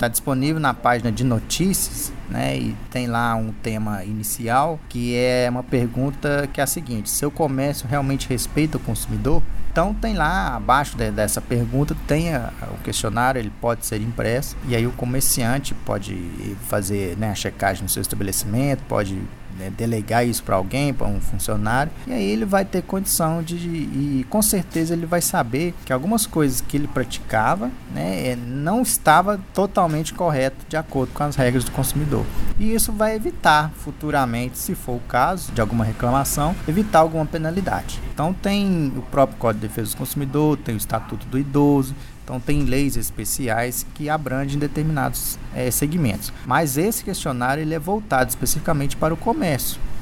Está disponível na página de notícias, né? E tem lá um tema inicial, que é uma pergunta que é a seguinte: seu comércio realmente respeita o consumidor? Então tem lá abaixo dessa pergunta, tem o questionário, ele pode ser impresso, e aí o comerciante pode fazer, né, a checagem no seu estabelecimento, pode, né, delegar isso para alguém, para um funcionário, e aí ele vai ter condição e com certeza ele vai saber que algumas coisas que ele praticava, né, não estava totalmente correto de acordo com as regras do consumidor. E isso vai evitar futuramente, se for o caso de alguma reclamação, evitar alguma penalidade. Então tem o próprio Código de Defesa do Consumidor, tem o Estatuto do Idoso. Então tem leis especiais que abrangem determinados segmentos. Mas esse questionário ele é voltado especificamente para o comércio.